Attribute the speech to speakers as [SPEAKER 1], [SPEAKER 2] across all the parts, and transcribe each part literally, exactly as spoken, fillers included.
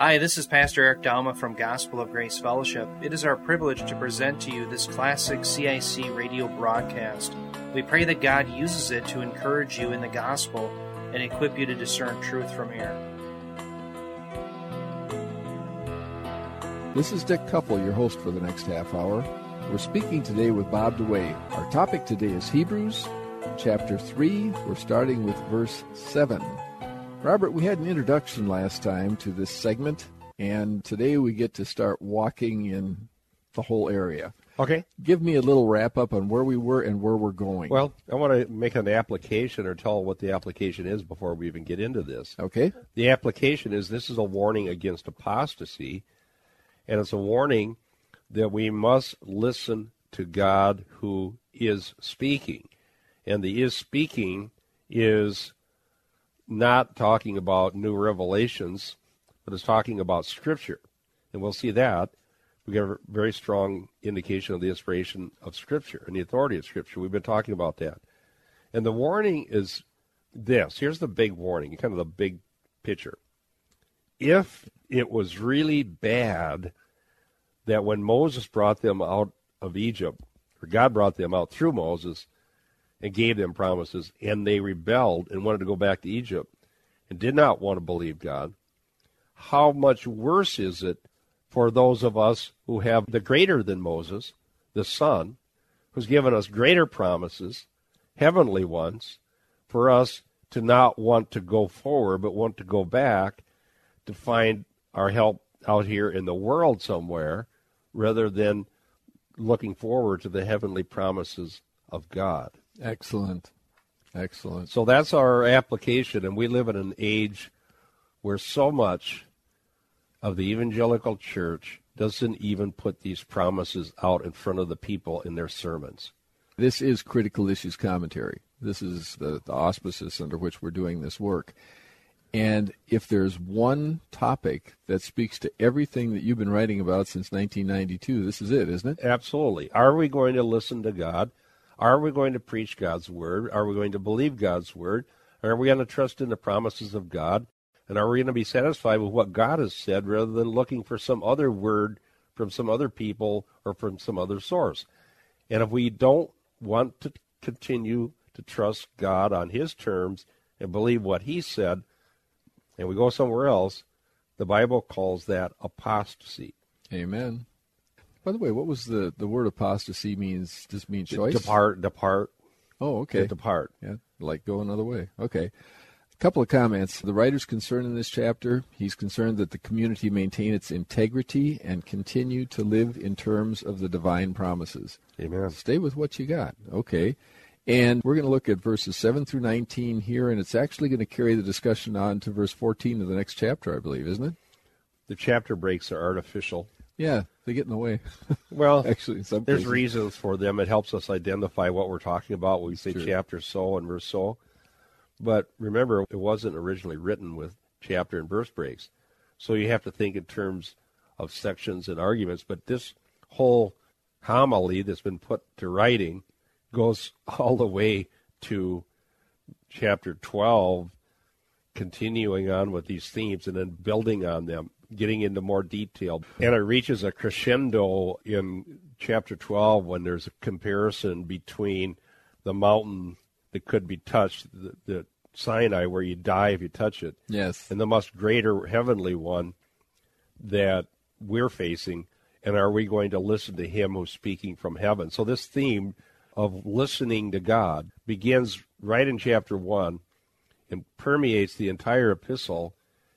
[SPEAKER 1] Hi, this is Pastor Eric Dalma from Gospel of Grace Fellowship. It is our privilege to present to you this classic C I C radio broadcast. We pray that God uses it to encourage you in the gospel and equip you to discern truth from error.
[SPEAKER 2] This is Dick Kuffel, your host for the next half hour. We're speaking today with Bob DeWay. Our topic today is Hebrews, chapter three. We're starting with verse seven. Robert, we had an introduction last time to this segment, and today we get to start walking in the whole area.
[SPEAKER 3] Okay.
[SPEAKER 2] Give me a little wrap-up on where we were and where we're going.
[SPEAKER 3] Well, I want to make an application or tell what the application is before we even get into this.
[SPEAKER 2] Okay.
[SPEAKER 3] The application is this is a warning against apostasy, and it's a warning that we must listen to God who is speaking. And the is speaking is not talking about new revelations, but it's talking about Scripture. And we'll see that. We get a very strong indication of the inspiration of Scripture and the authority of Scripture. We've been talking about that. And the warning is this. Here's the big warning, kind of the big picture. If it was really bad that when Moses brought them out of Egypt, or God brought them out through Moses, and gave them promises, and they rebelled and wanted to go back to Egypt and did not want to believe God, how much worse is it for those of us who have the greater than Moses, the Son, who's given us greater promises, heavenly ones, for us to not want to go forward but want to go back to find our help out here in the world somewhere rather than looking forward to the heavenly promises of God.
[SPEAKER 2] Excellent. Excellent.
[SPEAKER 3] So that's our application, and we live in an age where so much of the evangelical church doesn't even put these promises out in front of the people in their sermons.
[SPEAKER 2] This is Critical Issues Commentary. This is the, the auspices under which we're doing this work. And if there's one topic that speaks to everything that you've been writing about since nineteen ninety-two, this is it, isn't it?
[SPEAKER 3] Absolutely. Are we going to listen to God? Are we going to preach God's word? Are we going to believe God's word? Are we going to trust in the promises of God? And are we going to be satisfied with what God has said rather than looking for some other word from some other people or from some other source? And if we don't want to continue to trust God on his terms and believe what he said, and we go somewhere else, the Bible calls that apostasy.
[SPEAKER 2] Amen. By the way, what was the, the word apostasy means? Just mean choice?
[SPEAKER 3] Depart, depart.
[SPEAKER 2] Oh, okay.
[SPEAKER 3] Depart.
[SPEAKER 2] Yeah, like go another way. Okay. A couple of comments. The writer's concerned in this chapter. He's concerned that the community maintain its integrity and continue to live in terms of the divine promises.
[SPEAKER 3] Amen.
[SPEAKER 2] Stay with what you got. Okay. And we're going to look at verses seven through nineteen here, and it's actually going to carry the discussion on to verse fourteen of the next chapter, I believe, isn't it?
[SPEAKER 3] The chapter breaks are artificial.
[SPEAKER 2] Yeah, they get in the way.
[SPEAKER 3] Well,
[SPEAKER 2] actually, in some
[SPEAKER 3] there's
[SPEAKER 2] cases.
[SPEAKER 3] reasons for them. It helps us identify what we're talking about when we say
[SPEAKER 2] Sure.
[SPEAKER 3] chapter so and verse so. But remember, it wasn't originally written with chapter and verse breaks. So you have to think in terms of sections and arguments. But this whole homily that's been put to writing goes all the way to chapter twelve, continuing on with these themes and then building on them, getting into more detail. And it reaches a crescendo in chapter twelve when there's a comparison between the mountain that could be touched, the, the Sinai where you die if you touch it,
[SPEAKER 2] Yes.
[SPEAKER 3] and the much greater heavenly one that we're facing. And are we going to listen to him who's speaking from heaven? So this theme of listening to God begins right in chapter one and permeates the entire epistle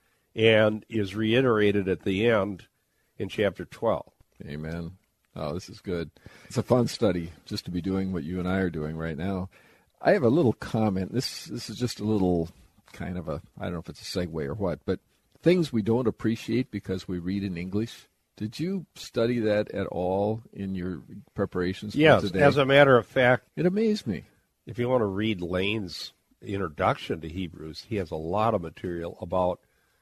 [SPEAKER 3] and is reiterated at the end in chapter twelve.
[SPEAKER 2] Amen. Oh, this is good. It's a fun study just to be doing what you and I are doing right now. I have a little comment. This this is just a little kind of a, I don't know if it's a segue or what, but things we don't appreciate because we read in English. Did you study that at all in your preparations for
[SPEAKER 3] Yes,
[SPEAKER 2] today?
[SPEAKER 3] as a matter of fact,
[SPEAKER 2] It amazed me.
[SPEAKER 3] if you want to read Lane's introduction to Hebrews, he has a lot of material about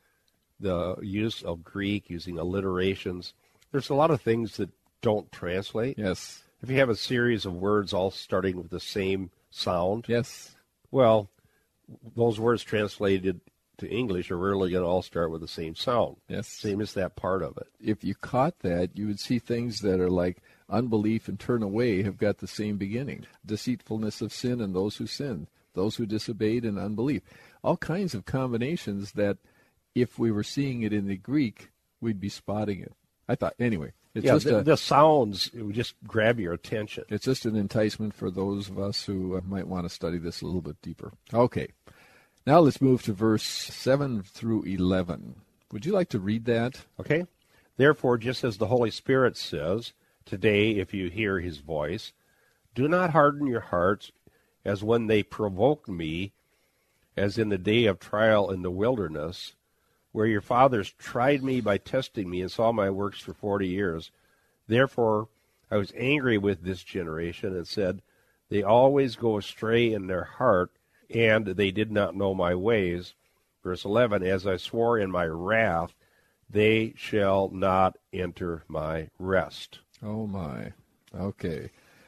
[SPEAKER 3] the use of Greek, using alliterations. There's a lot of things that don't translate.
[SPEAKER 2] Yes.
[SPEAKER 3] If you have a series of words all starting with the same sound,
[SPEAKER 2] Yes.
[SPEAKER 3] well, those words translated to English are really going to all start with the same sound.
[SPEAKER 2] Yes.
[SPEAKER 3] Same as that part of it.
[SPEAKER 2] If you caught that, you would see things that are like unbelief and turn away have got the same beginning. Deceitfulness of sin and those who sin. Those who disobeyed and unbelief. All kinds of combinations that if we were seeing it in the Greek, we'd be spotting it. I thought, anyway. It's
[SPEAKER 3] yeah,
[SPEAKER 2] just
[SPEAKER 3] the,
[SPEAKER 2] a,
[SPEAKER 3] the sounds it would just grab your attention.
[SPEAKER 2] It's just an enticement for those of us who might want to study this a little bit deeper. Okay. Now let's move to verse seven through eleven. Would you like to read that?
[SPEAKER 3] Okay. Therefore, just as the Holy Spirit says, today, if you hear his voice, do not harden your hearts as when they provoked me, as in the day of trial in the wilderness, where your fathers tried me by testing me and saw my works for forty years. Therefore, I was angry with this generation and said, they always go astray in their heart, and they did not know my ways. Verse eleven, as I swore in my wrath, they shall not enter my rest.
[SPEAKER 2] Oh, my. Okay.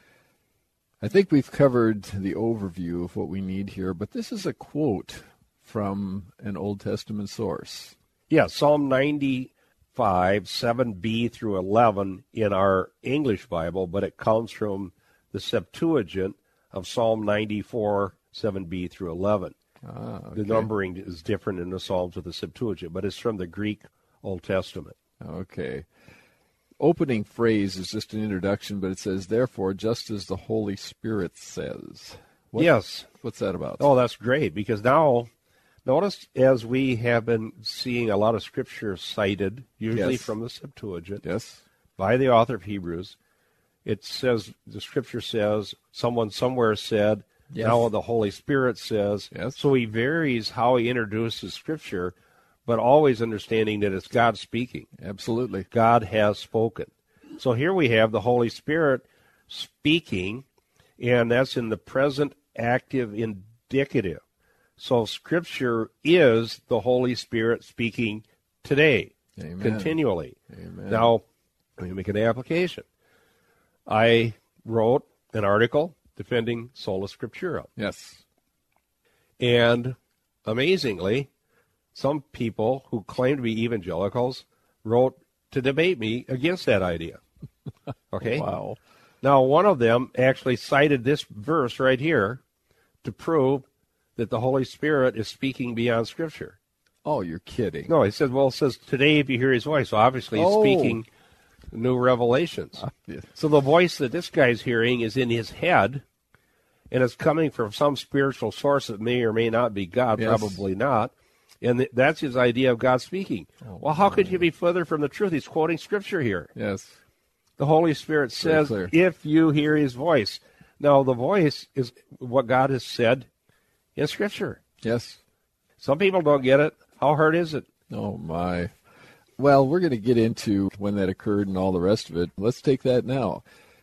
[SPEAKER 2] I think we've covered the overview of what we need here, but this is a quote from an Old Testament source.
[SPEAKER 3] Yeah, Psalm ninety-five, seven b through eleven in our English Bible, but it comes from the Septuagint of Psalm ninety-four, seven b through eleven.
[SPEAKER 2] Ah, okay.
[SPEAKER 3] The numbering is different in the Psalms of the Septuagint, but it's from the Greek Old Testament.
[SPEAKER 2] Okay. Opening phrase is just an introduction, but it says, therefore, just as the Holy Spirit says. What,
[SPEAKER 3] yes.
[SPEAKER 2] What's that about?
[SPEAKER 3] Oh, that's great, because now, notice as we have been seeing a lot of Scripture cited, usually
[SPEAKER 2] Yes.
[SPEAKER 3] from the Septuagint,
[SPEAKER 2] Yes.
[SPEAKER 3] by the author of Hebrews, it says, the Scripture says, someone somewhere said,
[SPEAKER 2] Yes.
[SPEAKER 3] now the Holy Spirit says.
[SPEAKER 2] Yes.
[SPEAKER 3] So he varies how he introduces Scripture, but always understanding that it's God speaking.
[SPEAKER 2] Absolutely.
[SPEAKER 3] God has spoken. So here we have the Holy Spirit speaking, and that's in the present active indicative. So Scripture is the Holy Spirit speaking today,
[SPEAKER 2] Amen.
[SPEAKER 3] continually.
[SPEAKER 2] Amen.
[SPEAKER 3] Now, let me make an application. I wrote an article defending Sola Scriptura.
[SPEAKER 2] Yes.
[SPEAKER 3] And amazingly, some people who claim to be evangelicals wrote to debate me against that idea. Okay?
[SPEAKER 2] Wow.
[SPEAKER 3] Now, one of them actually cited this verse right here to prove that the Holy Spirit is speaking beyond Scripture.
[SPEAKER 2] Oh, you're kidding.
[SPEAKER 3] No, he says, well, it says, today if you hear his voice. So obviously he's
[SPEAKER 2] Oh.
[SPEAKER 3] speaking new revelations.
[SPEAKER 2] Yeah.
[SPEAKER 3] So the voice that this guy's hearing is in his head, and it's coming from some spiritual source that may or may not be God,
[SPEAKER 2] Yes.
[SPEAKER 3] probably not. And th- that's his idea of God speaking.
[SPEAKER 2] Oh,
[SPEAKER 3] well, how could you be further from the truth? He's quoting Scripture here.
[SPEAKER 2] Yes.
[SPEAKER 3] The Holy Spirit
[SPEAKER 2] Very
[SPEAKER 3] says,
[SPEAKER 2] clear.
[SPEAKER 3] if you hear his voice. Now, the voice is what God has said in Scripture.
[SPEAKER 2] Yes.
[SPEAKER 3] Some people don't get it. How hard is it?
[SPEAKER 2] Oh, my. Well, we're going to get into when that occurred and all the rest of it. Let's take that now.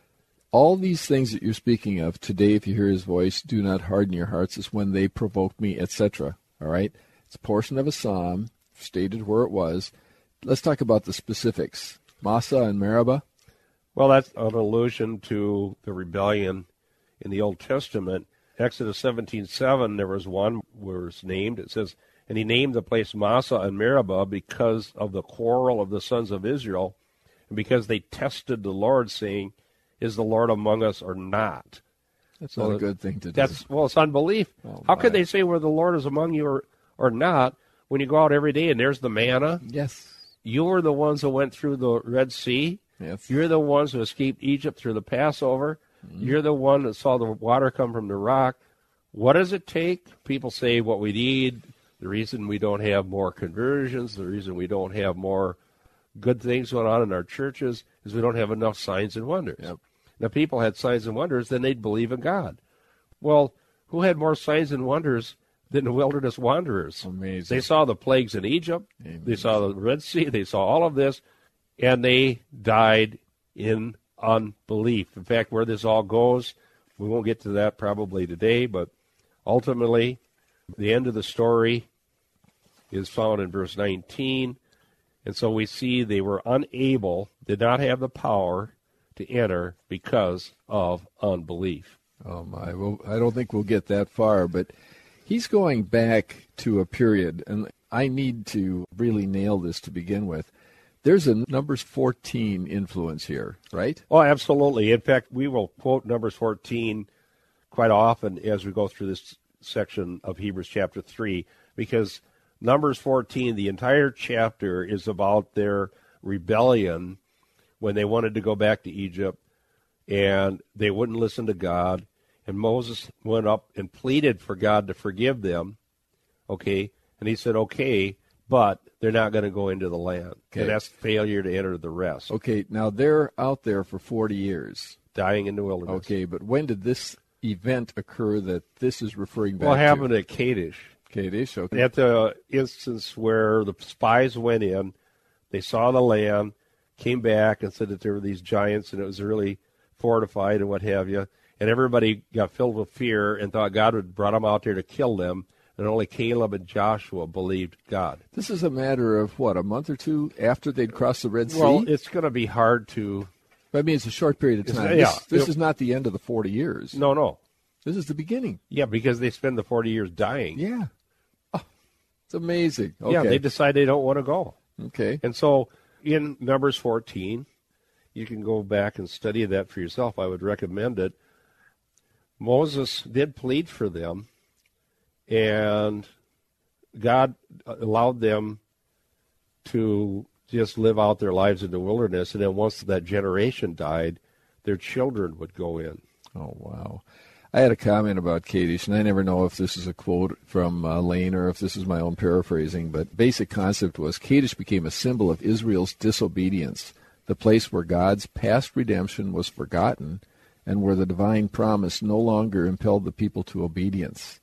[SPEAKER 2] All these things that you're speaking of, today if you hear his voice, do not harden your hearts, is when they provoke me, et cetera. All right? It's a portion of a psalm, stated where it was. Let's talk about the specifics. Massa and Meribah?
[SPEAKER 3] Well, that's an allusion to the rebellion in the Old Testament. Exodus seventeen seven, there was one where it's named. It says, and he named the place Massa and Meribah because of the quarrel of the sons of Israel, and because they tested the Lord, saying, is the Lord among us or not?
[SPEAKER 2] That's
[SPEAKER 3] So
[SPEAKER 2] not a good thing to do.
[SPEAKER 3] That's, well, it's unbelief.
[SPEAKER 2] Oh,
[SPEAKER 3] How
[SPEAKER 2] my.
[SPEAKER 3] could they say where the Lord is among you or, or not when you go out every day and there's the manna?
[SPEAKER 2] Yes.
[SPEAKER 3] You were the ones who went through the Red Sea.
[SPEAKER 2] Yes.
[SPEAKER 3] You're the ones who escaped Egypt through the Passover. Mm-hmm. You're the one that saw the water come from the rock. What does it take? People say what we need, the reason we don't have more conversions, the reason we don't have more good things going on in our churches is we don't have enough signs and wonders.
[SPEAKER 2] Yep.
[SPEAKER 3] Now, if people had signs and wonders, then they'd believe in God. Well, who had more signs and wonders than the wilderness wanderers?
[SPEAKER 2] Amazing.
[SPEAKER 3] They saw the plagues in Egypt.
[SPEAKER 2] Amen.
[SPEAKER 3] They saw the Red Sea. They saw all of this, and they died in unbelief. In fact, where this all goes, we won't get to that probably today, but ultimately, the end of the story is found in verse nineteen. And so we see they were unable, did not have the power to enter because of unbelief.
[SPEAKER 2] Oh, my. Well, I don't think we'll get that far, but he's going back to a period, and I need to really nail this to begin with. There's a Numbers fourteen influence here, right?
[SPEAKER 3] Oh, absolutely. In fact, we will quote Numbers fourteen quite often as we go through this section of Hebrews chapter three, because Numbers fourteen, the entire chapter, is about their rebellion when they wanted to go back to Egypt, and they wouldn't listen to God, and Moses went up and pleaded for God to forgive them, okay, and he said, okay, but they're not going to go into the land.
[SPEAKER 2] Okay.
[SPEAKER 3] And that's failure to enter the rest.
[SPEAKER 2] Okay, now they're out there for forty years.
[SPEAKER 3] Dying in the wilderness.
[SPEAKER 2] Okay, but when did this event occur that this is referring back
[SPEAKER 3] What
[SPEAKER 2] to?
[SPEAKER 3] happened at Kadesh?
[SPEAKER 2] Kadesh, okay.
[SPEAKER 3] At the instance where the spies went in, they saw the land, came back and said that there were these giants and it was really fortified and what have you, and everybody got filled with fear and thought God had brought them out there to kill them, and only Caleb and Joshua believed God.
[SPEAKER 2] This is a matter of, what, a month or two after they'd crossed the Red Sea?
[SPEAKER 3] Well, it's going to be hard to...
[SPEAKER 2] I mean, it's a short period of time.
[SPEAKER 3] It's, yeah,
[SPEAKER 2] this this
[SPEAKER 3] it,
[SPEAKER 2] is not the end of the forty years.
[SPEAKER 3] No, no.
[SPEAKER 2] This is the beginning.
[SPEAKER 3] Yeah, because they spend the forty years dying.
[SPEAKER 2] Yeah. Oh, it's amazing. Okay.
[SPEAKER 3] Yeah, they decide they don't want to go.
[SPEAKER 2] Okay.
[SPEAKER 3] And so in Numbers fourteen, you can go back and study that for yourself. I would recommend it. Moses did plead for them, and God allowed them to just live out their lives in the wilderness, and then once that generation died, their children would go in.
[SPEAKER 2] Oh, wow. I had a comment about Kadesh, and I never know if this is a quote from uh, Lane or if this is my own paraphrasing, but basic concept was Kadesh became a symbol of Israel's disobedience, the place where God's past redemption was forgotten and where the divine promise no longer impelled the people to obedience.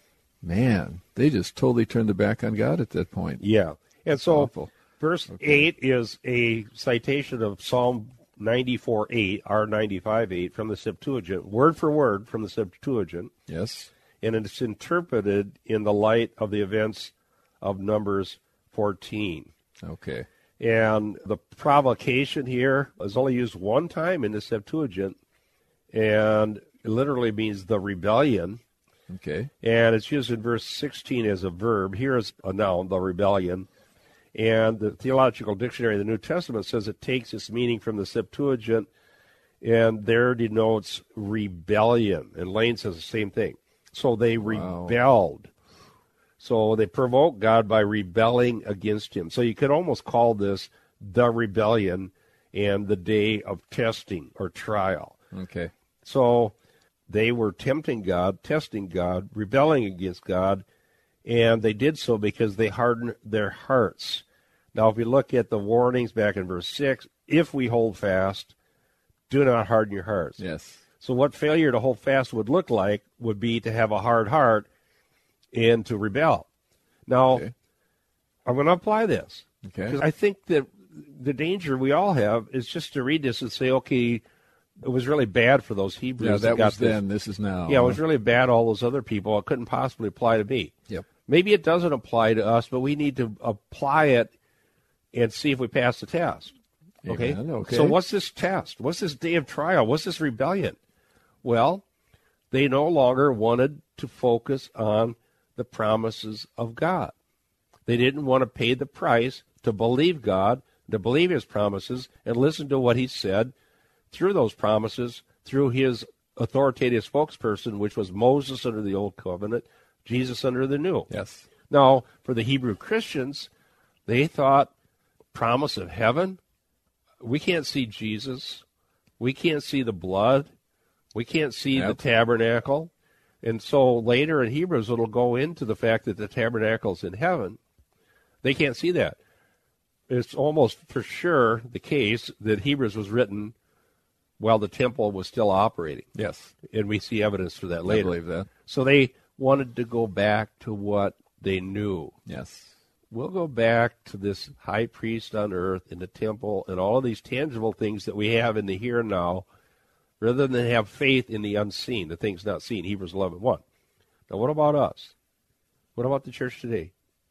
[SPEAKER 2] Man, they just totally turned their back on God at that point.
[SPEAKER 3] Yeah. And so
[SPEAKER 2] Awful.
[SPEAKER 3] verse
[SPEAKER 2] Okay.
[SPEAKER 3] eight is a citation of Psalm ninety-four eight, R ninety-five eight, from the Septuagint, word for word from the Septuagint,
[SPEAKER 2] Yes.
[SPEAKER 3] and it's interpreted in the light of the events of Numbers fourteen.
[SPEAKER 2] Okay.
[SPEAKER 3] And the provocation here is only used one time in the Septuagint, and it literally means the rebellion.
[SPEAKER 2] Okay.
[SPEAKER 3] And it's used in verse sixteen as a verb. Here is a noun, the rebellion. And the Theological Dictionary of the New Testament says it takes its meaning from the Septuagint, and there denotes rebellion. And Lane says the same thing. So they
[SPEAKER 2] Wow.
[SPEAKER 3] rebelled. So they provoked God by rebelling against him. So you could almost call this the rebellion and the day of testing or trial.
[SPEAKER 2] Okay.
[SPEAKER 3] So they were tempting God, testing God, rebelling against God, and they did so because they hardened their hearts. Now, if we look at the warnings back in verse six, if we hold fast, do not harden your hearts.
[SPEAKER 2] Yes.
[SPEAKER 3] So what failure to hold fast would look like would be to have a hard heart and to rebel. Now,
[SPEAKER 2] Okay.
[SPEAKER 3] I'm going to apply this.
[SPEAKER 2] Okay.
[SPEAKER 3] Because I think that the danger we all have is just to read this and say, okay, it was really bad for those Hebrews.
[SPEAKER 2] Yeah, that
[SPEAKER 3] got
[SPEAKER 2] was
[SPEAKER 3] this.
[SPEAKER 2] then. This is now.
[SPEAKER 3] Yeah, it was really bad, all those other people. It couldn't possibly apply to me.
[SPEAKER 2] Yep.
[SPEAKER 3] Maybe it doesn't apply to us, but we need to apply it and see if we pass the test. Okay?
[SPEAKER 2] Amen. Okay.
[SPEAKER 3] So what's this test? What's this day of trial? What's this rebellion? Well, they no longer wanted to focus on the promises of God. They didn't want to pay the price to believe God, to believe his promises, and listen to what he said through those promises, through his authoritative spokesperson, which was Moses under the Old Covenant, Jesus under the New.
[SPEAKER 2] Yes.
[SPEAKER 3] Now, for the Hebrew Christians, they thought, promise of heaven? We can't see Jesus. We can't see the blood. We can't see
[SPEAKER 2] Yep.
[SPEAKER 3] the tabernacle. And so later in Hebrews, it'll go into the fact that the tabernacle's in heaven. They can't see that. It's almost for sure the case that Hebrews was written while the temple was still operating.
[SPEAKER 2] Yes.
[SPEAKER 3] And we see evidence for that
[SPEAKER 2] I
[SPEAKER 3] later.
[SPEAKER 2] believe that.
[SPEAKER 3] So they wanted to go back to what they knew.
[SPEAKER 2] Yes.
[SPEAKER 3] We'll go back to this high priest on earth in the temple and all of these tangible things that we have in the here and now, rather than have faith in the unseen, the things not seen, Hebrews eleven one. Now, what about us? What about the church today?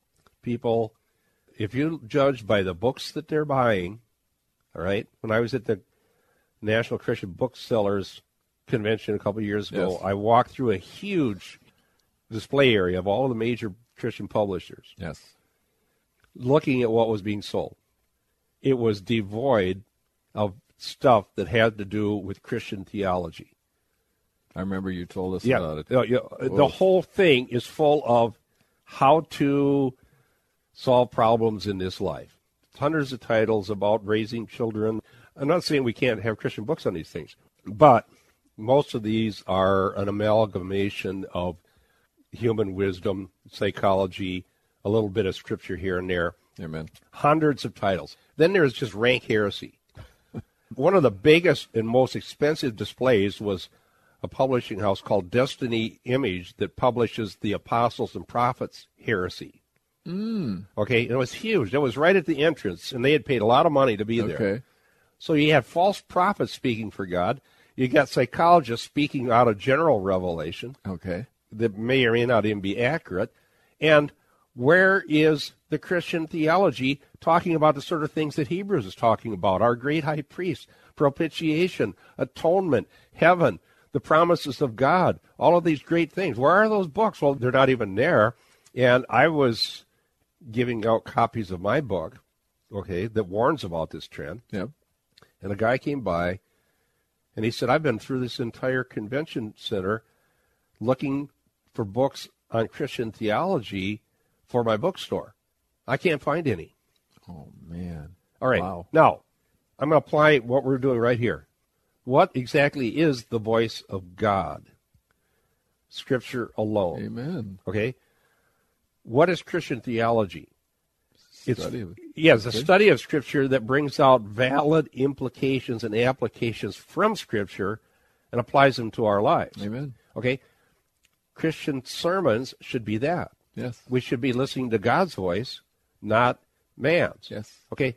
[SPEAKER 3] People, if you judge by the books that they're buying, all right, when I was at the National Christian Booksellers Convention a couple of years ago,
[SPEAKER 2] Yes.
[SPEAKER 3] I walked through a huge display area of all the major Christian publishers.
[SPEAKER 2] Yes.
[SPEAKER 3] looking at what was being sold. It was devoid of stuff that had to do with Christian theology.
[SPEAKER 2] I remember you told us
[SPEAKER 3] yeah,
[SPEAKER 2] about it.
[SPEAKER 3] Uh, yeah, the whole thing is full of how to solve problems in this life. Hundreds of titles about raising children. I'm not saying we can't have Christian books on these things, but most of these are an amalgamation of human wisdom, psychology, a little bit of scripture here and there.
[SPEAKER 2] Amen.
[SPEAKER 3] Hundreds of titles. Then there's just rank heresy. One of the biggest and most expensive displays was a publishing house called Destiny Image that publishes the Apostles and Prophets heresy.
[SPEAKER 2] Mm.
[SPEAKER 3] Okay, and it was huge. It was right at the entrance, and they had paid a lot of money to be there.
[SPEAKER 2] Okay.
[SPEAKER 3] So you had false prophets speaking for God. You got psychologists speaking out of general revelation.
[SPEAKER 2] Okay.
[SPEAKER 3] That may or may not even be accurate. And where is the Christian theology talking about the sort of things that Hebrews is talking about? Our great high priest, propitiation, atonement, heaven, the promises of God, all of these great things. Where are those books? Well, they're not even there. And I was giving out copies of my book, okay, that warns about this trend.
[SPEAKER 2] Yep.
[SPEAKER 3] And a guy came by, and he said, I've been through this entire convention center looking for books on Christian theology for my bookstore. I can't find any.
[SPEAKER 2] Oh, man.
[SPEAKER 3] All right.
[SPEAKER 2] Wow.
[SPEAKER 3] Now, I'm going to apply what we're doing right here. What exactly is the voice of God? Scripture alone.
[SPEAKER 2] Amen.
[SPEAKER 3] Okay? What is Christian theology?
[SPEAKER 2] Study of,
[SPEAKER 3] it's yes,
[SPEAKER 2] okay.
[SPEAKER 3] a study of Scripture that brings out valid implications and applications from Scripture and applies them to our lives.
[SPEAKER 2] Amen.
[SPEAKER 3] Okay? Christian sermons should be that.
[SPEAKER 2] Yes.
[SPEAKER 3] We should be listening to God's voice, not man's.
[SPEAKER 2] Yes.
[SPEAKER 3] Okay?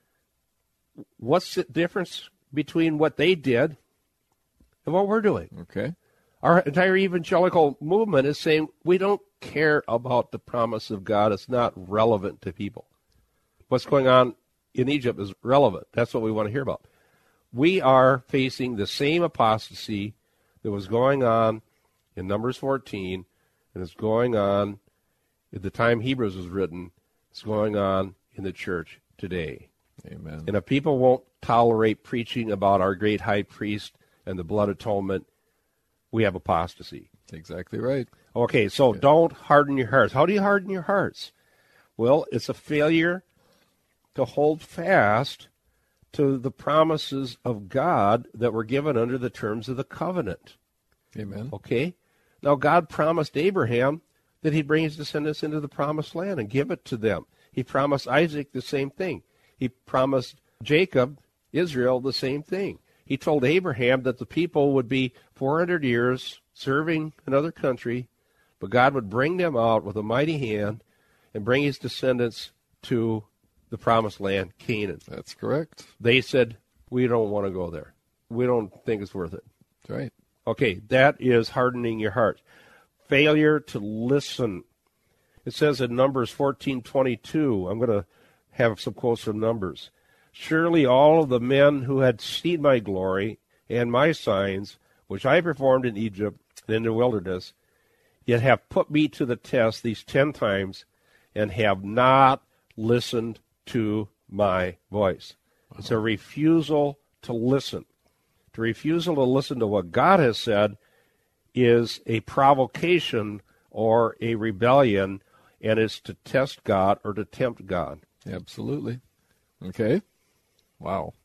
[SPEAKER 3] What's the difference between what they did and what we're doing?
[SPEAKER 2] Okay.
[SPEAKER 3] Our entire evangelical movement is saying we don't care about the promise of God. It's not relevant to people. What's going on in Egypt is relevant. That's what we want to hear about. We are facing the same apostasy that was going on in Numbers fourteen, and it's going on at the time Hebrews was written. It's going on in the church today.
[SPEAKER 2] Amen.
[SPEAKER 3] And if people won't tolerate preaching about our great high priest and the blood atonement, we have apostasy.
[SPEAKER 2] That's exactly right.
[SPEAKER 3] Okay, so
[SPEAKER 2] yeah.
[SPEAKER 3] don't harden your hearts. How do you harden your hearts? Well, it's a failure to hold fast to the promises of God that were given under the terms of the covenant.
[SPEAKER 2] Amen.
[SPEAKER 3] Okay? Now, God promised Abraham that he'd bring his descendants into the promised land and give it to them. He promised Isaac the same thing. He promised Jacob, Israel, the same thing. He told Abraham that the people would be four hundred years serving another country, but God would bring them out with a mighty hand and bring his descendants to the promised land, Canaan.
[SPEAKER 2] That's correct.
[SPEAKER 3] They said, we don't want to go there. We don't think it's worth it.
[SPEAKER 2] That's right.
[SPEAKER 3] Okay, that is hardening your heart. Failure to listen. It says in Numbers fourteen twenty-two, I'm going to have some quotes from Numbers. Surely all of the men who had seen my glory and my signs, which I performed in Egypt and in the wilderness, yet have put me to the test these ten times and have not listened to my voice. Wow. It's a refusal to listen. The refusal to listen to what God has said is a provocation or a rebellion, and it's to test God or to tempt God.
[SPEAKER 2] Absolutely. Okay. Wow.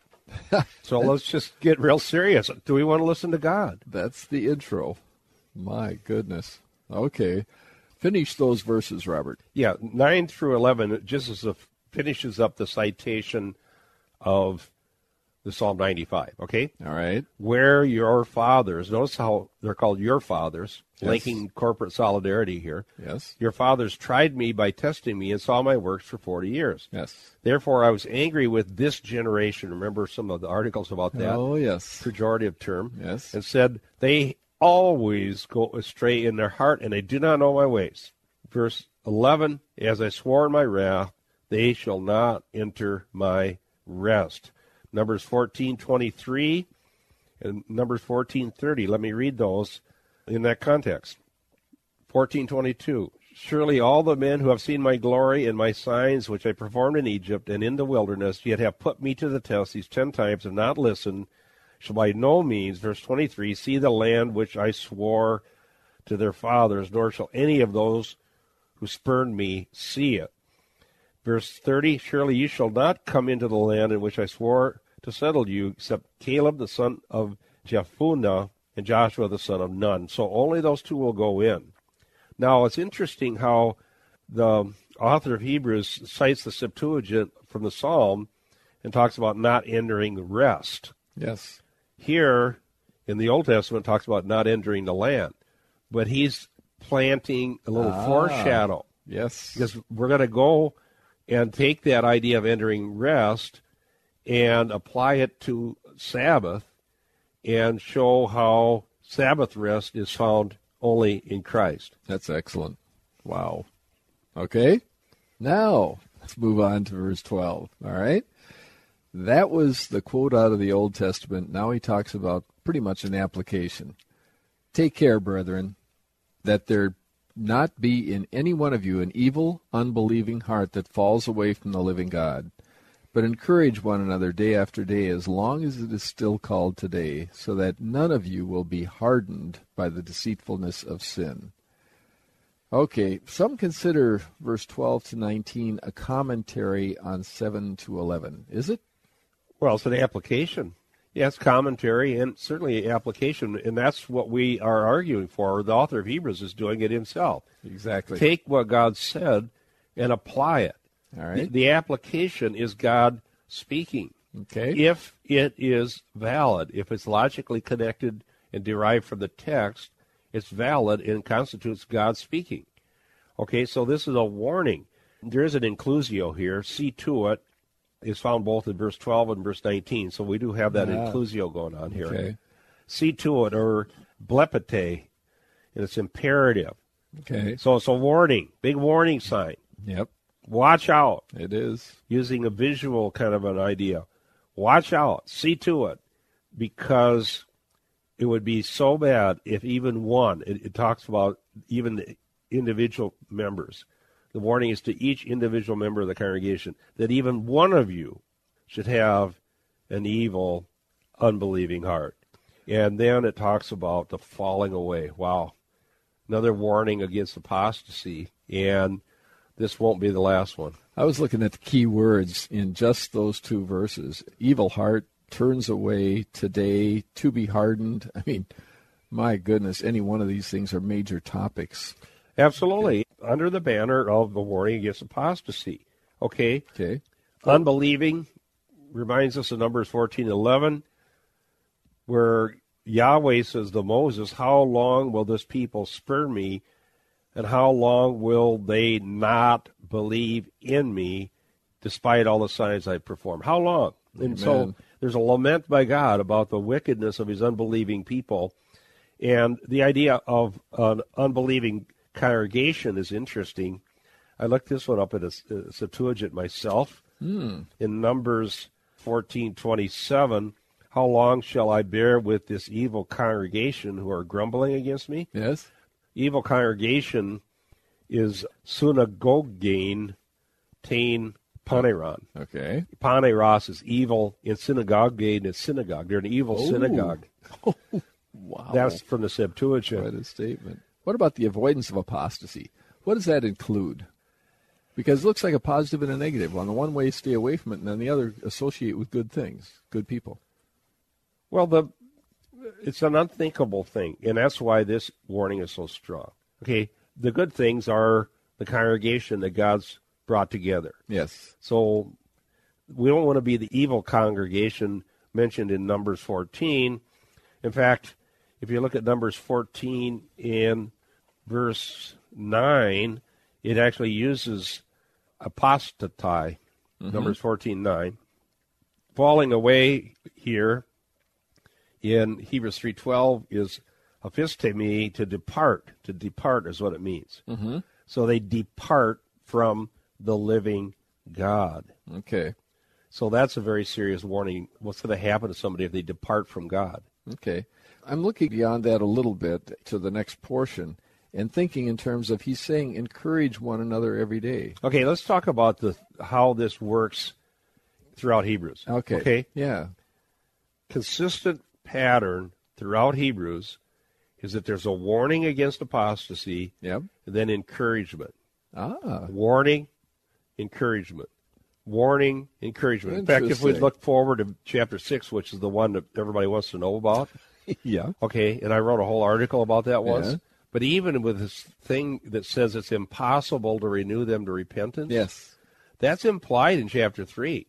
[SPEAKER 3] So let's just get real serious. Do we want to listen to God?
[SPEAKER 2] That's the intro. My goodness. Okay. Finish those verses, Robert.
[SPEAKER 3] Yeah, nine through eleven, just as a, finishes up the citation of the Psalm ninety-five, okay?
[SPEAKER 2] All right.
[SPEAKER 3] Where your fathers, notice how they're called your fathers,
[SPEAKER 2] yes.
[SPEAKER 3] linking corporate solidarity here.
[SPEAKER 2] Yes.
[SPEAKER 3] Your fathers tried me by testing me and saw my works for forty years.
[SPEAKER 2] Yes.
[SPEAKER 3] Therefore, I was angry with this generation. Remember some of the articles about that?
[SPEAKER 2] Oh, yes.
[SPEAKER 3] Pejorative term.
[SPEAKER 2] Yes.
[SPEAKER 3] And said, they always go astray in their heart, and they do not know my ways. Verse eleven, as I swore in my wrath, they shall not enter my rest. Numbers fourteen twenty-three and Numbers fourteen thirty. Let me read those in that context. fourteen twenty-two. surely all the men who have seen my glory and my signs, which I performed in Egypt and in the wilderness, yet have put me to the test these ten times, have not listened, shall by no means, verse twenty-three, see the land which I swore to their fathers, nor shall any of those who spurned me see it. Verse thirty, surely you shall not come into the land in which I swore to settle you, except Caleb the son of Jephunneh and Joshua the son of Nun. So only those two will go in. Now, it's interesting how the author of Hebrews cites the Septuagint from the Psalm and talks about not entering the rest.
[SPEAKER 2] Yes.
[SPEAKER 3] Here, in the Old Testament, it talks about not entering the land. But he's planting a little
[SPEAKER 2] ah,
[SPEAKER 3] foreshadow.
[SPEAKER 2] Yes.
[SPEAKER 3] Because we're going to go and take that idea of entering rest and apply it to Sabbath and show how Sabbath rest is found only in Christ.
[SPEAKER 2] That's excellent. Wow. Okay. Now, let's move on to verse twelve. All right. That was the quote out of the Old Testament. Now he talks about pretty much an application. Take care, brethren, that there not be in any one of you an evil, unbelieving heart that falls away from the living God, but encourage one another day after day, as long as it is still called today, so that none of you will be hardened by the deceitfulness of sin. Okay, some consider verse twelve to nineteen a commentary on seven to eleven. Is it?
[SPEAKER 3] Well, it's an application. Yes, commentary and certainly application, and that's what we are arguing for. The author of Hebrews is doing it himself.
[SPEAKER 2] Exactly.
[SPEAKER 3] Take what God said and apply it.
[SPEAKER 2] All right.
[SPEAKER 3] The, the application is God speaking.
[SPEAKER 2] Okay.
[SPEAKER 3] If it is valid, if it's logically connected and derived from the text, it's valid and constitutes God speaking. Okay, so this is a warning. There is an inclusio here. See to it is found both in verse twelve and verse nineteen. So we do have that
[SPEAKER 2] yeah.
[SPEAKER 3] inclusio going on here.
[SPEAKER 2] Okay.
[SPEAKER 3] See to it, or blepete, and it's imperative.
[SPEAKER 2] Okay.
[SPEAKER 3] So it's a warning, big warning sign.
[SPEAKER 2] Yep.
[SPEAKER 3] Watch out.
[SPEAKER 2] It is.
[SPEAKER 3] Using a visual kind of an idea. Watch out. See to it. Because it would be so bad if even one, it, it talks about even the individual members. The warning is to each individual member of the congregation that even one of you should have an evil, unbelieving heart. And then it talks about the falling away. Wow. Another warning against apostasy. And this won't be the last one.
[SPEAKER 2] I was looking at the key words in just those two verses. Evil heart, turns away, today, to be hardened. I mean, my goodness, any one of these things are major topics.
[SPEAKER 3] Absolutely. Under the banner of the warning against apostasy. Okay?
[SPEAKER 2] Okay.
[SPEAKER 3] Unbelieving reminds us of Numbers fourteen eleven, where Yahweh says to Moses, how long will this people spurn me, and how long will they not believe in me despite all the signs I perform? How long?
[SPEAKER 2] Amen.
[SPEAKER 3] And so there's a lament by God about the wickedness of his unbelieving people. And the idea of an unbelieving congregation is interesting. I looked this one up in a, a Septuagint myself.
[SPEAKER 2] Mm.
[SPEAKER 3] In Numbers fourteen twenty-seven, how long shall I bear with this evil congregation who are grumbling against me?
[SPEAKER 2] Yes.
[SPEAKER 3] Evil congregation is synagogein tain paneron.
[SPEAKER 2] Okay.
[SPEAKER 3] Paneros is evil, and synagogein is synagogue. They're an evil
[SPEAKER 2] Oh.
[SPEAKER 3] synagogue.
[SPEAKER 2] Wow.
[SPEAKER 3] That's from the Septuagint.
[SPEAKER 2] quite a statement. What about the avoidance of apostasy? What does that include? Because it looks like a positive and a negative. On the one way, stay away from it, and on the other, associate with good things, good people.
[SPEAKER 3] Well, the it's an unthinkable thing, and that's why this warning is so strong. Okay, the good things are the congregation that God's brought together.
[SPEAKER 2] Yes.
[SPEAKER 3] So we don't want to be the evil congregation mentioned in Numbers fourteen. In fact, if you look at Numbers fourteen in verse nine, it actually uses apostatai, mm-hmm. Numbers fourteen nine. Falling away here in Hebrews three twelve is aphistemi, to depart. To depart is what it means.
[SPEAKER 2] Mm-hmm.
[SPEAKER 3] So they depart from the living God.
[SPEAKER 2] Okay.
[SPEAKER 3] So that's a very serious warning. What's going to happen to somebody if they depart from God?
[SPEAKER 2] Okay. I'm looking beyond that a little bit to the next portion, and thinking in terms of, he's saying, encourage one another every day.
[SPEAKER 3] Okay, let's talk about the how this works throughout Hebrews.
[SPEAKER 2] Okay.
[SPEAKER 3] Okay.
[SPEAKER 2] Yeah.
[SPEAKER 3] Consistent pattern throughout Hebrews is that there's a warning against apostasy,
[SPEAKER 2] Yep.
[SPEAKER 3] and then encouragement.
[SPEAKER 2] Ah.
[SPEAKER 3] Warning, encouragement. Warning, encouragement. In fact, if we
[SPEAKER 2] Interesting.
[SPEAKER 3] look forward to chapter six, which is the one that everybody wants to know about,
[SPEAKER 2] Yeah.
[SPEAKER 3] okay, and I wrote a whole article about that once.
[SPEAKER 2] Yeah.
[SPEAKER 3] But even with this thing that says it's impossible to renew them to repentance,
[SPEAKER 2] Yes.
[SPEAKER 3] that's implied in chapter three.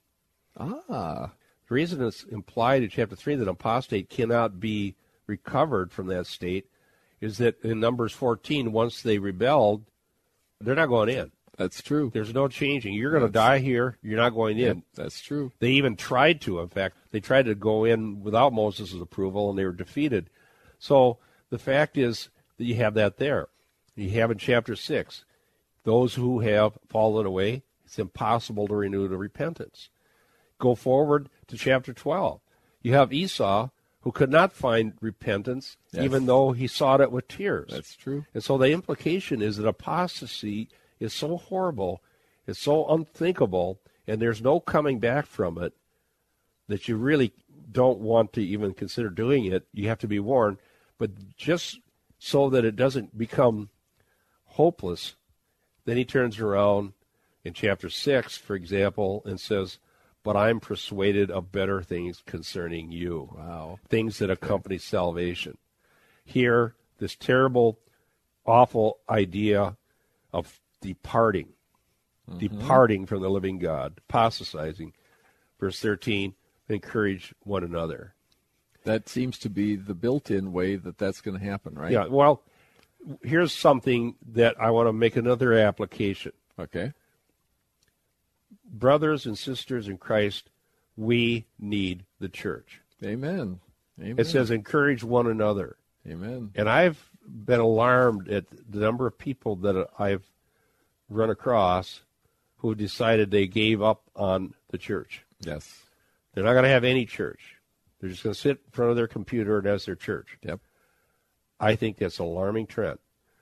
[SPEAKER 2] Ah.
[SPEAKER 3] The reason it's implied in chapter three that apostate cannot be recovered from that state is that in Numbers fourteen, once they rebelled, they're not going in.
[SPEAKER 2] That's true.
[SPEAKER 3] There's no changing. You're going to
[SPEAKER 2] That's-
[SPEAKER 3] die here. You're not going in.
[SPEAKER 2] Yep, that's true.
[SPEAKER 3] They even tried to. In fact, they tried to go in without Moses' approval, and they were defeated. So the fact is that you have that there. You have in chapter six, those who have fallen away, it's impossible to renew to repentance. Go forward to chapter twelve. You have Esau, who could not find repentance,
[SPEAKER 2] Yes.
[SPEAKER 3] even though he sought it with tears.
[SPEAKER 2] That's true.
[SPEAKER 3] And so the implication is that apostasy is so horrible, it's so unthinkable, and there's no coming back from it, that you really don't want to even consider doing it. You have to be warned. But just so that it doesn't become hopeless, then he turns around in chapter six, for example, and says, but I'm persuaded of better things concerning you.
[SPEAKER 2] Wow.
[SPEAKER 3] Things that accompany salvation. Here, this terrible, awful idea of departing, mm-hmm. departing from the living God, apostatizing. Verse thirteen, encourage one another.
[SPEAKER 2] That seems to be the built-in way that that's going to happen, right?
[SPEAKER 3] Yeah, well, here's something that I want to make another application.
[SPEAKER 2] Okay.
[SPEAKER 3] Brothers and sisters in Christ, we need the church.
[SPEAKER 2] Amen. Amen.
[SPEAKER 3] It says encourage one another.
[SPEAKER 2] Amen.
[SPEAKER 3] And I've been alarmed at the number of people that I've run across who decided they gave up on the church.
[SPEAKER 2] Yes.
[SPEAKER 3] They're not going to have any church. They're just going to sit in front of their computer and as their church.
[SPEAKER 2] Yep.
[SPEAKER 3] I think that's an alarming trend.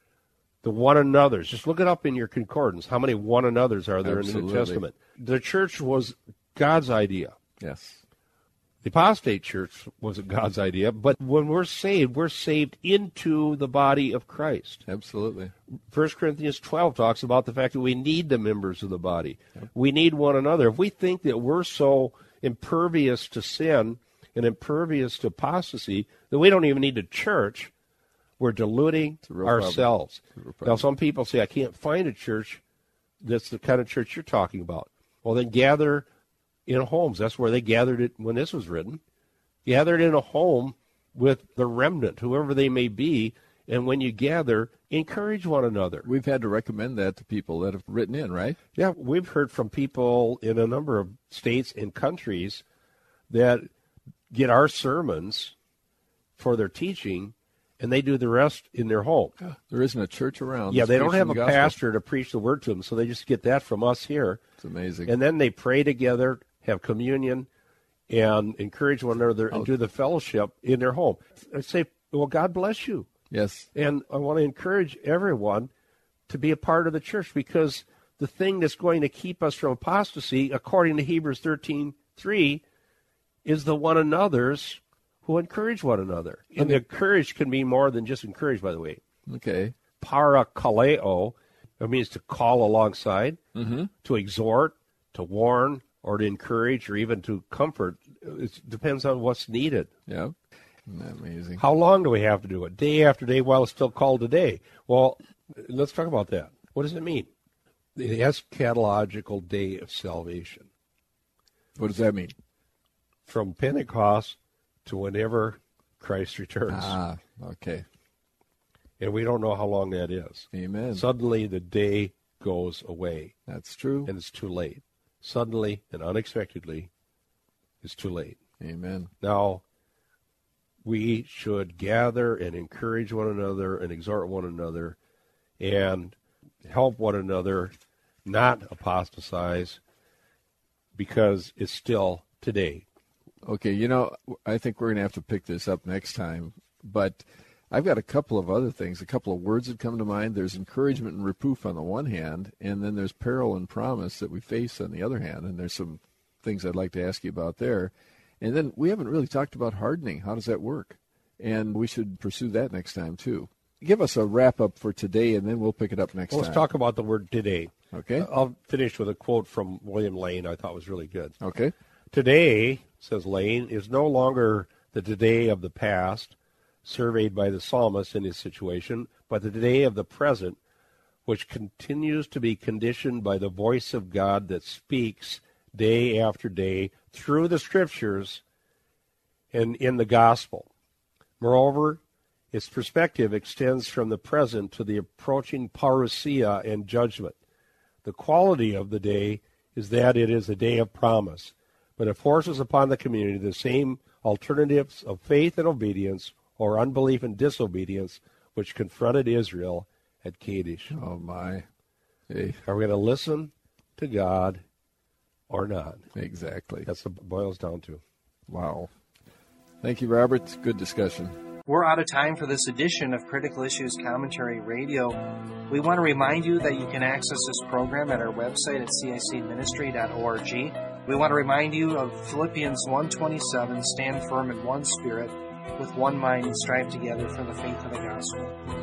[SPEAKER 3] The one another's, just look it up in your concordance. How many one another's are there
[SPEAKER 2] Absolutely.
[SPEAKER 3] in the New Testament? The church was God's idea.
[SPEAKER 2] Yes.
[SPEAKER 3] The apostate church wasn't God's idea, but when we're saved, we're saved into the body of Christ.
[SPEAKER 2] Absolutely.
[SPEAKER 3] First Corinthians twelve talks about the fact that we need the members of the body. Yep. We need one another. If we think that we're so impervious to sin and impervious to apostasy that we don't even need a church, we're deluding ourselves. Now, some people say, I can't find a church that's the kind of church you're talking about. Well, then gather in homes. That's where they gathered it when this was written. Gathered in a home with the remnant, whoever they may be, and when you gather, encourage one another.
[SPEAKER 2] We've had to recommend that to people that have written in, right?
[SPEAKER 3] Yeah, we've heard from people in a number of states and countries that get our sermons for their teaching, and they do the rest in their home.
[SPEAKER 2] There isn't a church around.
[SPEAKER 3] Yeah, they don't have
[SPEAKER 2] the
[SPEAKER 3] a
[SPEAKER 2] gospel.
[SPEAKER 3] pastor to preach the word to them, so they just get that from us here.
[SPEAKER 2] It's amazing.
[SPEAKER 3] And then they pray together, have communion, and encourage one another and
[SPEAKER 2] Oh.
[SPEAKER 3] do the fellowship in their home. I say, well, God bless you.
[SPEAKER 2] Yes.
[SPEAKER 3] And I want to encourage everyone to be a part of the church, because the thing that's going to keep us from apostasy, according to Hebrews thirteen three, is the one another's who encourage one another. And the encourage can be more than just encourage, by the way.
[SPEAKER 2] Okay.
[SPEAKER 3] Parakaleo, it means to call alongside,
[SPEAKER 2] Mm-hmm.
[SPEAKER 3] to exhort, to warn, or to encourage, or even to comfort. It depends on what's needed.
[SPEAKER 2] Yeah. Isn't that amazing?
[SPEAKER 3] How long do we have to do it? Day after day while it's still called today. Well, let's talk about that. What does it mean? The eschatological day of salvation.
[SPEAKER 2] What does that mean?
[SPEAKER 3] From Pentecost to whenever Christ returns.
[SPEAKER 2] Ah, okay.
[SPEAKER 3] And we don't know how long that is.
[SPEAKER 2] Amen.
[SPEAKER 3] Suddenly the day goes away,
[SPEAKER 2] That's true.
[SPEAKER 3] and it's too late. Suddenly and unexpectedly, it's too late.
[SPEAKER 2] Amen.
[SPEAKER 3] Now, we should gather and encourage one another and exhort one another and help one another not apostatize, because it's still today.
[SPEAKER 2] Okay, you know, I think we're going to have to pick this up next time, but I've got a couple of other things, a couple of words that come to mind. There's encouragement and reproof on the one hand, and then there's peril and promise that we face on the other hand, and there's some things I'd like to ask you about there. And then we haven't really talked about hardening. How does that work? And we should pursue that next time, too. Give us a wrap-up for today, and then we'll pick it up next
[SPEAKER 3] well,
[SPEAKER 2] time.
[SPEAKER 3] Let's talk about the word today.
[SPEAKER 2] Okay.
[SPEAKER 3] I'll finish with a quote from William Lane I thought was really good.
[SPEAKER 2] Okay.
[SPEAKER 3] Today, says Lane, is no longer the today of the past, surveyed by the psalmist in his situation, but the today of the present, which continues to be conditioned by the voice of God that speaks day after day through the Scriptures and in the gospel. Moreover, its perspective extends from the present to the approaching parousia and judgment. The quality of the day is that it is a day of promise, but it forces upon the community the same alternatives of faith and obedience or unbelief and disobedience which confronted Israel at Kadesh.
[SPEAKER 2] Oh, my. Hey.
[SPEAKER 3] Are we going to listen to God or not?
[SPEAKER 2] Exactly.
[SPEAKER 3] That's what it boils down to.
[SPEAKER 2] Wow. Thank you, Robert. Good discussion.
[SPEAKER 1] We're out of time for this edition of Critical Issues Commentary Radio. We want to remind you that you can access this program at our website at c i c ministry dot org. We want to remind you of Philippians one twenty-seven, stand firm in one spirit, with one mind and strive together for the faith of the gospel.